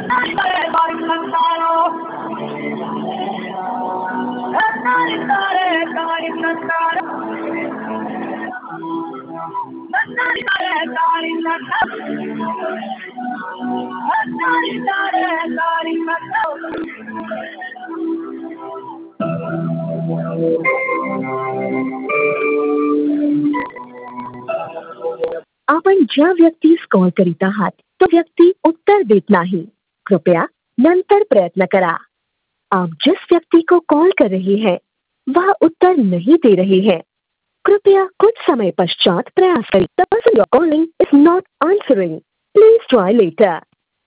आपण ज्या व्यक्तीस कॉल करीत आहात तो व्यक्ती उत्तर देत नाही. कृपया नंतर प्रयत्न करा. आप जिस व्यक्ति को कॉल कर रहे हैं वह उत्तर नहीं दे रहे हैं. कृपया कुछ समय पश्चात प्रयास करें. The person you're calling is not answering. Please try later.